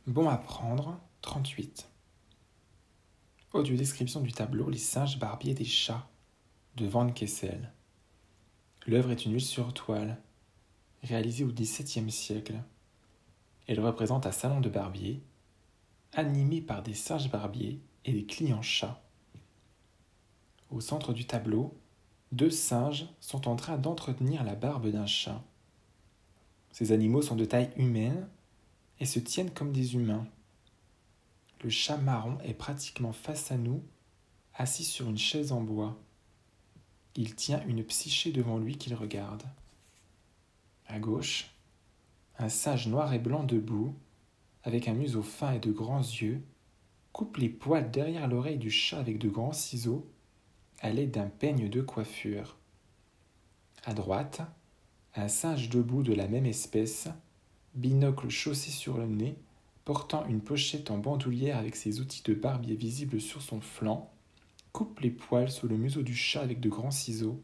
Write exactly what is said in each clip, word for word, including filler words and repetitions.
Bon à prendre, trente-huit. Audio-description du tableau Les singes barbiers des chats de Van Kessel. L'œuvre est une huile sur toile, réalisée au dix-septième siècle. Elle représente un salon de barbier, animé par des singes barbiers et des clients chats. Au centre du tableau, deux singes sont en train d'entretenir la barbe d'un chat. Ces animaux sont de taille humaine et se tiennent comme des humains. Le chat marron est pratiquement face à nous, assis sur une chaise en bois. Il tient une psyché devant lui qu'il regarde. À gauche, un singe noir et blanc debout, avec un museau fin et de grands yeux, coupe les poils derrière l'oreille du chat avec de grands ciseaux, à l'aide d'un peigne de coiffure. À droite, un singe debout de la même espèce, binocle chaussé sur le nez, portant une pochette en bandoulière avec ses outils de barbier visibles sur son flanc, coupe les poils sous le museau du chat avec de grands ciseaux.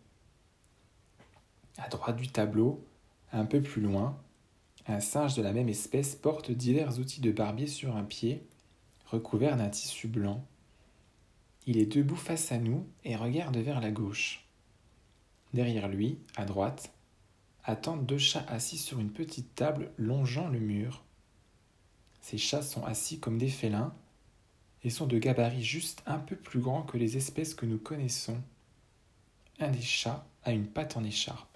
À droite du tableau, un peu plus loin, un singe de la même espèce porte divers outils de barbier sur un pied, recouvert d'un tissu blanc. Il est debout face à nous et regarde vers la gauche. Derrière lui, à droite, attendent deux chats assis sur une petite table longeant le mur. Ces chats sont assis comme des félins et sont de gabarit juste un peu plus grands que les espèces que nous connaissons. Un des chats a une patte en écharpe.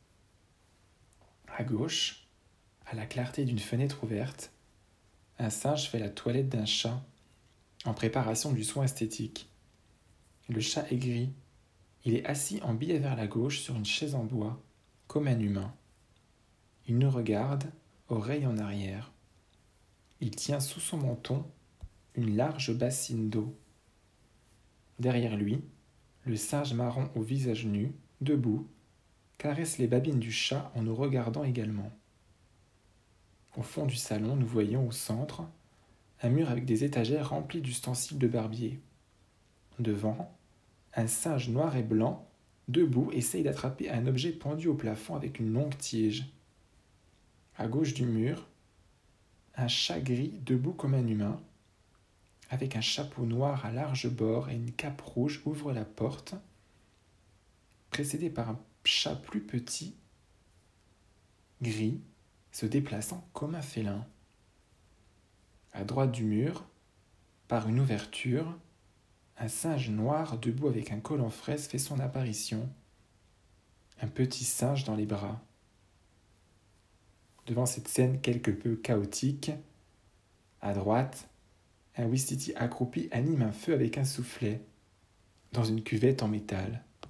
À gauche, à la clarté d'une fenêtre ouverte, un singe fait la toilette d'un chat en préparation du soin esthétique. Le chat est gris. Il est assis en biais vers la gauche sur une chaise en bois, comme un humain. Il nous regarde, oreille en arrière. Il tient sous son menton une large bassine d'eau. Derrière lui, le singe marron au visage nu, debout, caresse les babines du chat en nous regardant également. Au fond du salon, nous voyons au centre un mur avec des étagères remplies d'ustensiles de barbier. Devant, un singe noir et blanc, debout, essaye d'attraper un objet pendu au plafond avec une longue tige. À gauche du mur, un chat gris debout comme un humain, avec un chapeau noir à large bord et une cape rouge, ouvre la porte, précédé par un chat plus petit, gris, se déplaçant comme un félin. À droite du mur, par une ouverture, un singe noir debout avec un col en fraise fait son apparition. Un petit singe dans les bras. Devant cette scène quelque peu chaotique, à droite, un ouistiti accroupi anime un feu avec un soufflet dans une cuvette en métal.